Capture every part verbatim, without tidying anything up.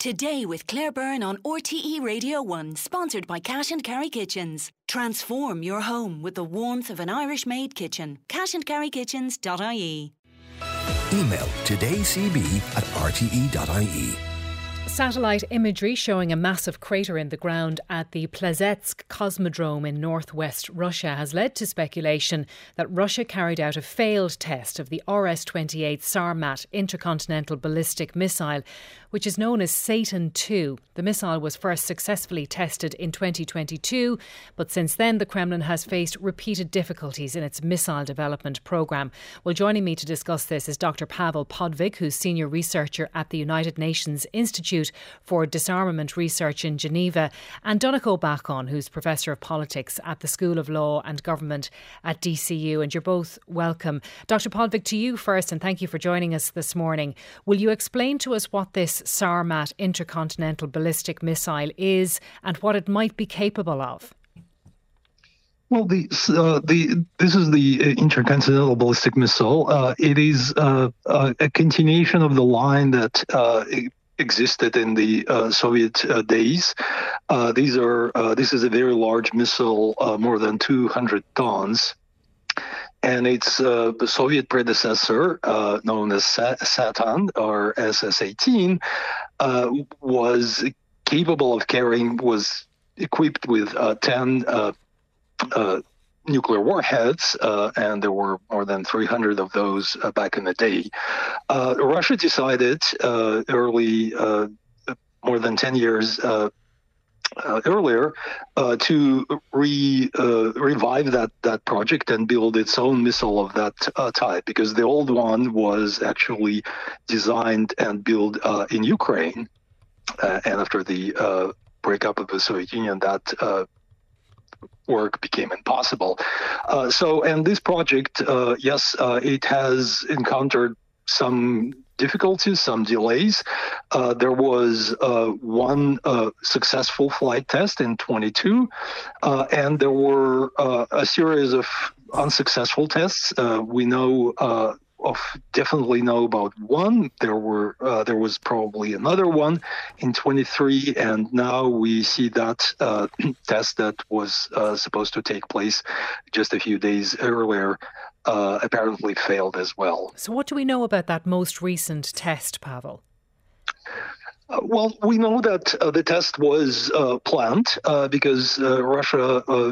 Today with Claire Byrne on R T E Radio one, sponsored by Cash and Carry Kitchens. Transform your home with the warmth of an Irish-made kitchen. cash and carry kitchens dot I E. Email todaycb at r t e dot I E. Satellite imagery showing a massive crater in the ground at the Plesetsk Cosmodrome in northwest Russia has led to speculation that Russia carried out a failed test of the R S twenty-eight Sarmat intercontinental ballistic missile, which is known as Satan two. The missile was first successfully tested in twenty twenty-two, but since then the Kremlin has faced repeated difficulties in its missile development programme. Well, joining me to discuss this is Doctor Pavel Podvig, who's senior researcher at the United Nations Institute for Disarmament Research in Geneva, and Donncha Bacon, who's Professor of Politics at the School of Law and Government at D C U. And you're both welcome. Doctor Podvig, to you first, and thank you for joining us this morning. Will you explain to us what this Sarmat intercontinental ballistic missile is and what it might be capable of? Well, the, uh, the this is the intercontinental ballistic missile. Uh, it is uh, a, a continuation of the line that uh, existed in the uh, Soviet uh, days. Uh, these are uh, this is a very large missile, uh, more than two hundred tons. And its uh, the Soviet predecessor, uh, known as Satan or S S eighteen, uh, was capable of carrying, was equipped with uh, ten uh, uh, nuclear warheads, uh, and there were more than three hundred of those uh, back in the day. Uh, Russia decided uh, early, uh, more than ten years uh, Uh, earlier, uh, to re uh, revive that that project and build its own missile of that uh, type, because the old one was actually designed and built uh, in Ukraine, uh, and after the uh, breakup of the Soviet Union, that uh, work became impossible. Uh, so, and this project, uh, yes, uh, it has encountered some difficulties, some delays. Uh, there was uh, one uh, successful flight test in twenty-two, uh, and there were uh, a series of unsuccessful tests. Uh, we know uh, of definitely know about one. There were uh, there was probably another one in twenty-three, and now we see that uh, test that was uh, supposed to take place just a few days earlier Uh, apparently failed as well. So what do we know about that most recent test, Pavel? Uh, well, we know that uh, the test was uh, planned uh, because uh, Russia uh,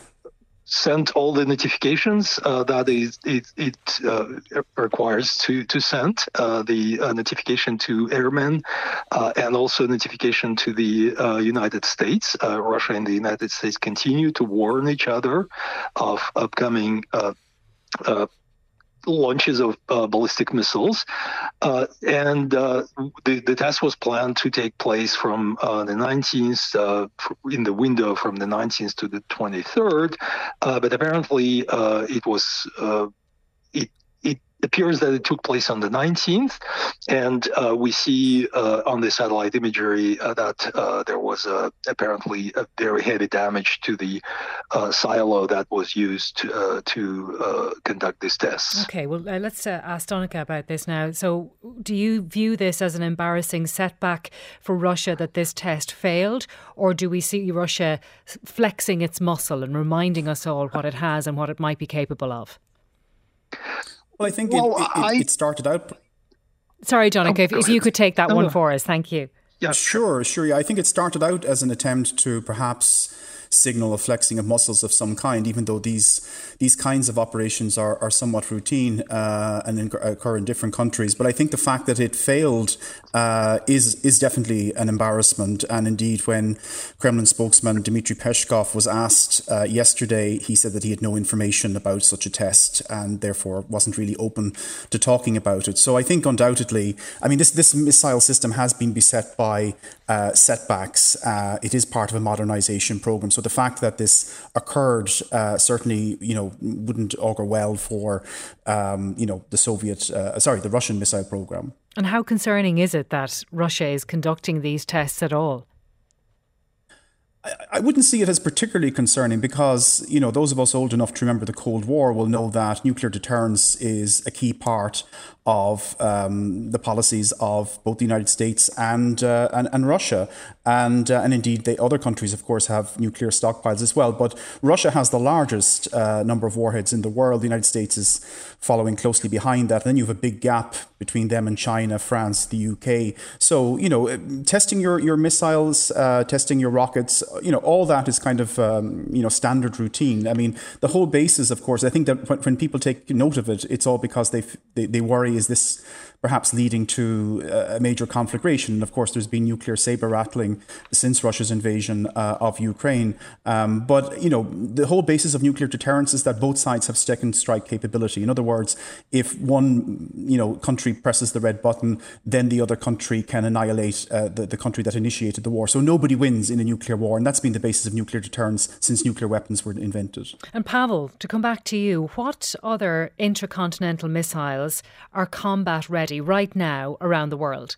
sent all the notifications uh, that it, it, it uh, requires to, to send, uh, the uh, notification to airmen uh, and also notification to the uh, United States. Uh, Russia and the United States continue to warn each other of upcoming uh, Uh, launches of uh, ballistic missiles, uh, and uh, the, the test was planned to take place from uh, the nineteenth, uh, in the window from the nineteenth to the twenty-third, uh, but apparently uh, it was uh, it it appears that it took place on the nineteenth, and uh, we see uh, on the satellite imagery uh, that uh, there was uh, apparently a very heavy damage to the uh, silo that was used uh, to uh, conduct these tests. Okay, well, uh, let's uh, ask Donncha about this now. So do you view this as an embarrassing setback for Russia that this test failed, or do we see Russia flexing its muscle and reminding us all what it has and what it might be capable of? Well, I think well, it, it, I, it started out... Sorry, Donncha, if, if you could take that no, one no. for us. Thank you. Yeah, sure, sure. Yeah, I think it started out as an attempt to perhaps signal a flexing of muscles of some kind, even though these these kinds of operations are, are somewhat routine uh, and in, occur in different countries. But I think the fact that it failed uh, is is definitely an embarrassment. And indeed, when Kremlin spokesman Dmitry Peskov was asked uh, yesterday, he said that he had no information about such a test and therefore wasn't really open to talking about it. So I think undoubtedly, I mean, this, this missile system has been beset by uh, setbacks. Uh, it is part of a modernization program. So the fact that this occurred uh, certainly, you know, wouldn't augur well for, um, you know, the Soviet, uh, sorry, the Russian missile program. And how concerning is it that Russia is conducting these tests at all? I wouldn't see it as particularly concerning because, you know, those of us old enough to remember the Cold War will know that nuclear deterrence is a key part of um, the policies of both the United States and uh, and, and Russia. And uh, and indeed, the other countries, of course, have nuclear stockpiles as well. But Russia has the largest uh, number of warheads in the world. The United States is following closely behind that. And then you have a big gap between them and China, France, the U K. So, you know, testing your, your missiles, uh, testing your rockets, you know, all that is kind of, um, you know, standard routine. I mean, the whole basis, of course, I think that when, when people take note of it, it's all because they, they, they worry, is this perhaps leading to a major conflagration? And of course, there's been nuclear saber rattling since Russia's invasion uh, of Ukraine. Um, but, you know, the whole basis of nuclear deterrence is that both sides have second strike capability. In other words, if one, you know, country presses the red button, then the other country can annihilate uh, the, the country that initiated the war. So nobody wins in a nuclear war. And that's been the basis of nuclear deterrence since nuclear weapons were invented. And Pavel, to come back to you, what other intercontinental missiles are combat ready right now around the world?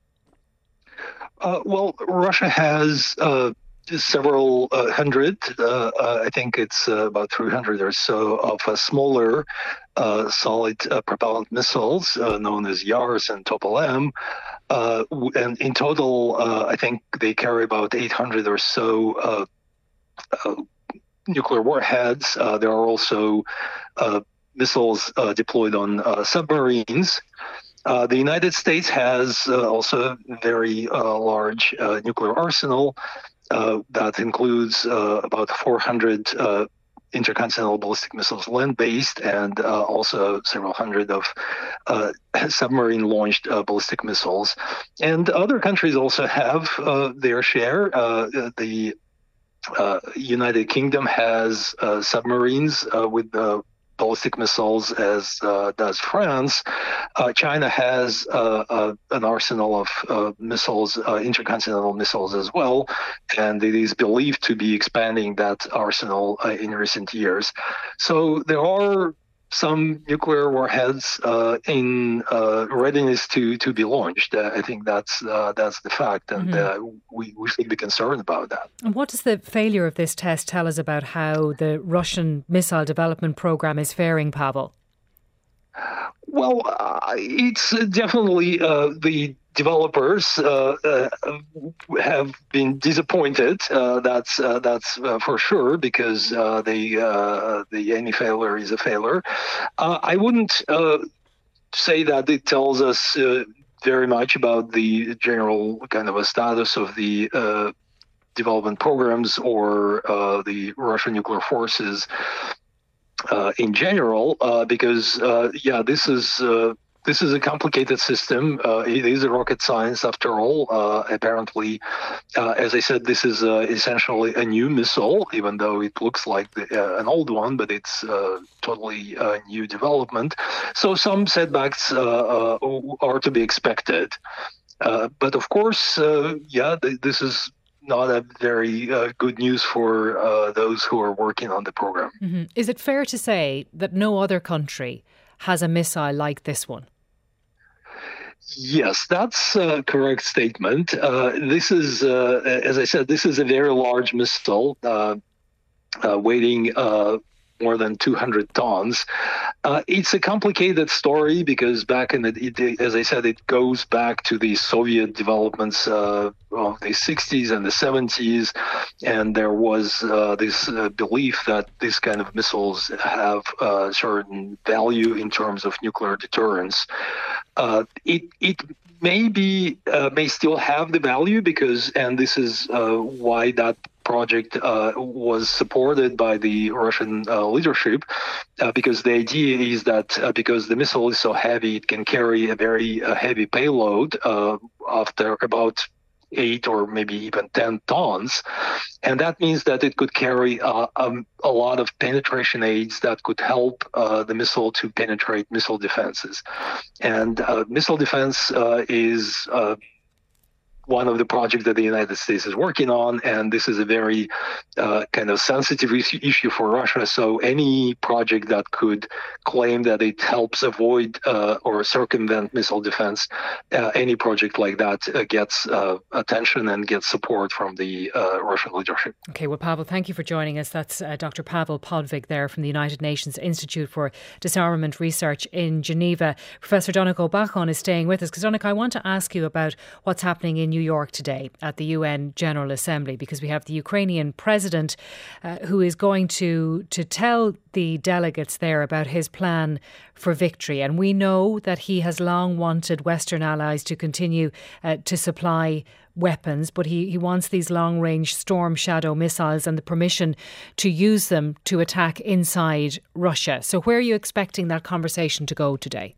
Uh, well, Russia has uh, several uh, hundred, uh, uh, I think it's uh, about three hundred or so, of uh, smaller uh, solid uh, propellant missiles uh, known as Yars and Topol-M. Uh, and in total, uh, I think they carry about eight hundred or so uh, uh, nuclear warheads. Uh, there are also uh, missiles uh, deployed on uh, submarines. Uh, the United States has uh, also a very uh, large uh, nuclear arsenal uh, that includes uh, about four hundred uh, intercontinental ballistic missiles land-based and uh, also several hundred of uh, submarine-launched uh, ballistic missiles. And other countries also have uh, their share. Uh, the uh, United Kingdom has uh, submarines uh, with uh, ballistic missiles, as uh, does France. Uh, China has uh, uh, an arsenal of uh, missiles, uh, intercontinental missiles as well, and it is believed to be expanding that arsenal uh, in recent years. So there are some nuclear warheads uh, in uh, readiness to to be launched. Uh, I think that's uh, that's the fact, and mm-hmm. uh, we, we should be concerned about that. And what does the failure of this test tell us about how the Russian missile development program is faring, Pavel? Well, uh, it's definitely uh, the developers uh, uh, have been disappointed. Uh, that's uh, that's uh, for sure, because uh, they uh, the any failure is a failure. Uh, I wouldn't uh, say that it tells us uh, very much about the general kind of a status of the uh, development programs or uh, the Russian nuclear forces uh, in general, uh, because uh, yeah, this is. Uh, This is a complicated system. Uh, it is a rocket science, after all. Uh, apparently, uh, as I said, this is uh, essentially a new missile, even though it looks like the, uh, an old one, but it's uh, totally a new development. So some setbacks uh, uh, are to be expected. Uh, but of course, uh, yeah, th- this is not a very uh, good news for uh, those who are working on the program. Mm-hmm. Is it fair to say that no other country has a missile like this one? Yes, that's a correct statement. Uh, this is, uh, as I said, this is a very large missile, uh, uh, weighing uh, more than two hundred tons. Uh, it's a complicated story because back in the, it, as I said, it goes back to the Soviet developments uh, of the sixties and the seventies, and there was uh, this uh, belief that these kind of missiles have a certain value in terms of nuclear deterrence. Uh, it it may be uh, may still have the value because, and this is uh, why that project uh, was supported by the Russian uh, leadership, uh, because the idea is that uh, because the missile is so heavy, it can carry a very uh, heavy payload uh, after about eight or maybe even ten tons. And that means that it could carry uh, um, a lot of penetration aids that could help uh, the missile to penetrate missile defenses. And uh, missile defense uh, is uh, one of the projects that the United States is working on, and this is a very uh, kind of sensitive issue for Russia. So any project that could claim that it helps avoid uh, or circumvent missile defense, uh, any project like that uh, gets uh, attention and gets support from the uh, Russian leadership. Okay, well, Pavel, thank you for joining us. That's uh, Doctor Pavel Podvig there from the United Nations Institute for Disarmament Research in Geneva. Professor Donncha Bachon is staying with us because, Donncha, I want to ask you about what's happening in New York today at the U N General Assembly, because we have the Ukrainian president uh, who is going to to tell the delegates there about his plan for victory. And we know that he has long wanted Western allies to continue uh, to supply weapons, but he, he wants these long-range Storm Shadow missiles and the permission to use them to attack inside Russia. So where are you expecting that conversation to go today?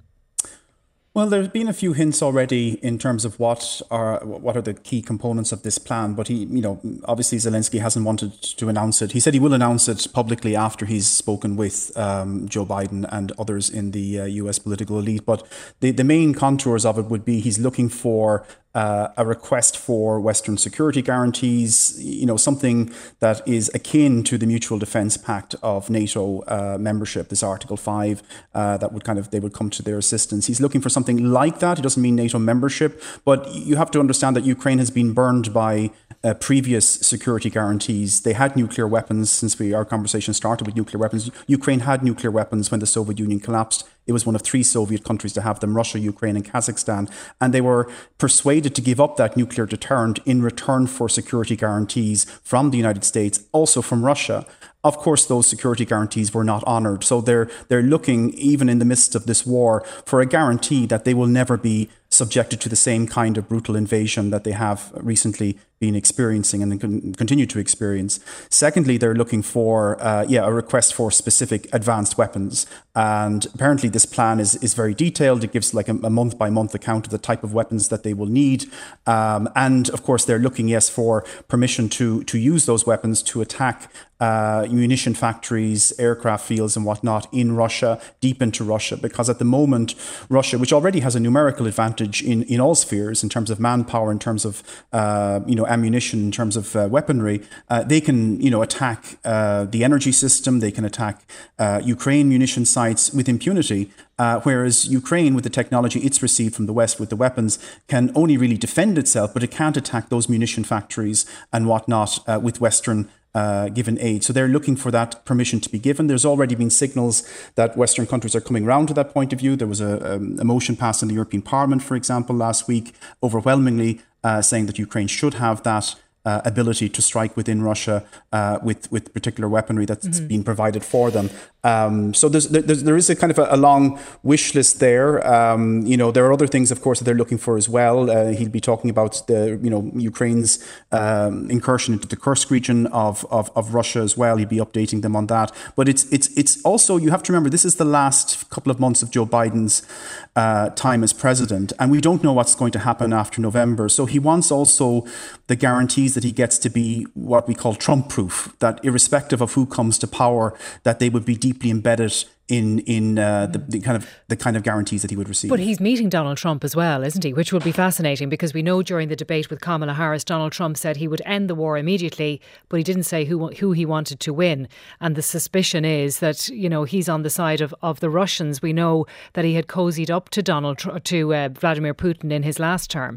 Well, there's been a few hints already in terms of what are what are the key components of this plan. But he, you know, obviously Zelensky hasn't wanted to announce it. He said he will announce it publicly after he's spoken with um, Joe Biden and others in the uh, U S political elite. But the, the main contours of it would be he's looking for Uh, a request for Western security guarantees, you know, something that is akin to the Mutual Defence Pact of NATO uh, membership, this Article five, uh, that would kind of, they would come to their assistance. He's looking for something like that. It doesn't mean NATO membership, but you have to understand that Ukraine has been burned by uh, previous security guarantees. They had nuclear weapons since we our conversation started with nuclear weapons. Ukraine had nuclear weapons when the Soviet Union collapsed. It was one of three Soviet countries to have them, Russia, Ukraine and Kazakhstan. And they were persuaded to give up that nuclear deterrent in return for security guarantees from the United States, also from Russia. Of course, those security guarantees were not honoured. So they're they're looking, even in the midst of this war, for a guarantee that they will never be subjected to the same kind of brutal invasion that they have recently been experiencing and con- continue to experience. Secondly, they're looking for uh, yeah a request for specific advanced weapons. And apparently this plan is, is very detailed. It gives like a, a month-by-month account of the type of weapons that they will need. Um, and of course, they're looking, yes, for permission to, to use those weapons to attack uh, munition factories, aircraft fields and whatnot in Russia, deep into Russia. Because at the moment, Russia, which already has a numerical advantage in, in all spheres, in terms of manpower, in terms of, uh, you know, ammunition, in terms of uh, weaponry, uh, they can, you know, attack uh, the energy system. They can attack uh, Ukraine munition sites with impunity. Uh, whereas Ukraine, with the technology it's received from the West with the weapons, can only really defend itself, but it can't attack those munition factories and whatnot uh, with Western uh, given aid. So they're looking for that permission to be given. There's already been signals that Western countries are coming round to that point of view. There was a, a motion passed in the European Parliament, for example, last week, overwhelmingly uh, saying that Ukraine should have that Uh, ability to strike within Russia uh, with with particular weaponry that's mm-hmm. being provided for them. Um, so there's, there's there is a kind of a, a long wish list there. Um, you know, there are other things, of course, that they're looking for as well. Uh, he'll be talking about the you know Ukraine's um, incursion into the Kursk region of, of of Russia as well. He'll be updating them on that. But it's it's it's also, you have to remember, this is the last couple of months of Joe Biden's uh, time as president, and we don't know what's going to happen after November. So he wants also the guarantees that he gets to be what we call Trump-proof, that irrespective of who comes to power, that they would be deeply embedded in in uh, the, the kind of the kind of guarantees that he would receive. But he's meeting Donald Trump as well, isn't he? Which will be fascinating, because we know during the debate with Kamala Harris, Donald Trump said he would end the war immediately, but he didn't say who who he wanted to win. And the suspicion is that, you know, he's on the side of, of the Russians. We know that he had cozied up to Donald to uh, Vladimir Putin in his last term.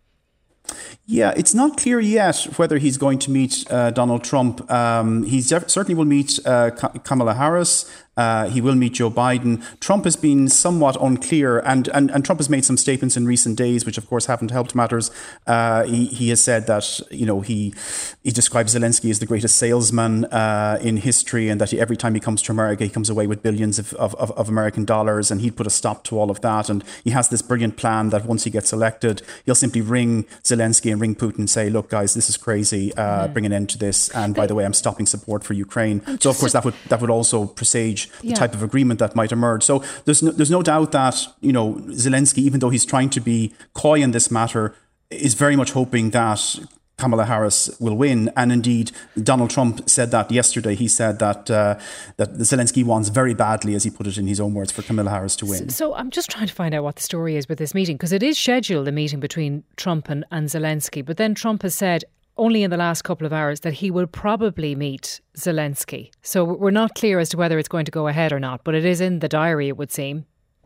Yeah, it's not clear yet whether he's going to meet uh, Donald Trump. Um, he def- certainly will meet uh, Kamala Harris. Uh, he will meet Joe Biden. Trump has been somewhat unclear, and, and, and Trump has made some statements in recent days, which of course haven't helped matters. Uh, he, he has said that, you know, he he describes Zelensky as the greatest salesman uh, in history, and that he, every time he comes to America, he comes away with billions of, of, of American dollars, and he'd put a stop to all of that. And he has this brilliant plan that once he gets elected, he'll simply ring Zelensky and ring Putin and say, look, guys, this is crazy. Uh, mm. Bring an end to this. And by the way, I'm stopping support for Ukraine. So, of course, that would that would also presage the yeah. type of agreement that might emerge. So there's no, there's no doubt that, you know, Zelensky, even though he's trying to be coy in this matter, is very much hoping that Kamala Harris will win. And indeed, Donald Trump said that yesterday. He said that uh, that Zelensky wants very badly, as he put it in his own words, for Kamala Harris to win. So, so I'm just trying to find out what the story is with this meeting, because it is scheduled, a meeting between Trump and, and Zelensky. But then Trump has said only in the last couple of hours that he will probably meet Zelensky. So we're not clear as to whether it's going to go ahead or not, but it is in the diary, it would seem.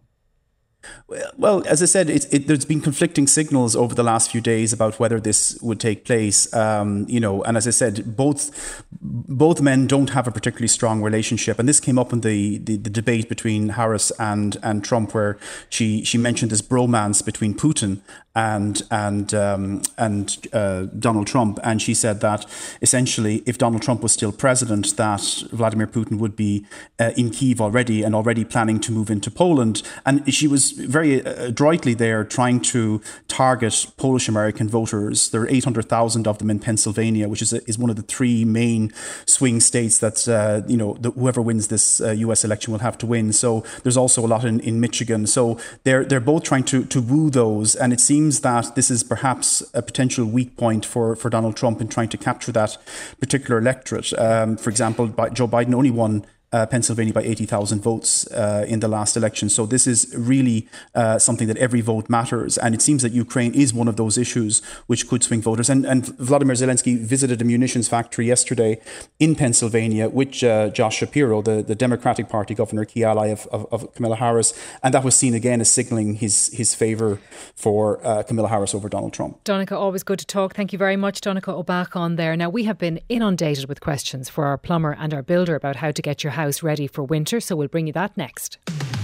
Well, as I said, it, it, there's been conflicting signals over the last few days about whether this would take place. Um, you know, and as I said, both both men don't have a particularly strong relationship, and this came up in the, the, the debate between Harris and and Trump, where she she mentioned this bromance between Putin and and um, and uh, Donald Trump, and she said that essentially, if Donald Trump was still president, that Vladimir Putin would be uh, in Kyiv already and already planning to move into Poland, and she was very adroitly there trying to target Polish American voters. There are eight hundred thousand of them in Pennsylvania, which is a, is one of the three main swing states that uh, you know the, whoever wins this uh, U S election will have to win. So there's also a lot in, in Michigan. So they're they're both trying to to woo those, and it seems that this is perhaps a potential weak point for for Donald Trump in trying to capture that particular electorate. Um, for example, Joe Biden only won Uh, Pennsylvania by eighty thousand votes uh, in the last election. So this is really uh, something that every vote matters. And it seems that Ukraine is one of those issues which could swing voters. And, and Vladimir Zelensky visited a munitions factory yesterday in Pennsylvania with uh, Josh Shapiro, the, the Democratic Party governor, key ally of, of, of Kamala Harris. And that was seen again as signalling his, his favour for uh, Kamala Harris over Donald Trump. Donncha, always good to talk. Thank you very much, Donncha O'Bacon there. Now, we have been inundated with questions for our plumber and our builder about how to get your house house ready for winter, so we'll bring you that next.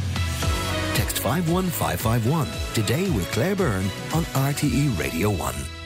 Text five one five five one today with Claire Byrne on R T E Radio one.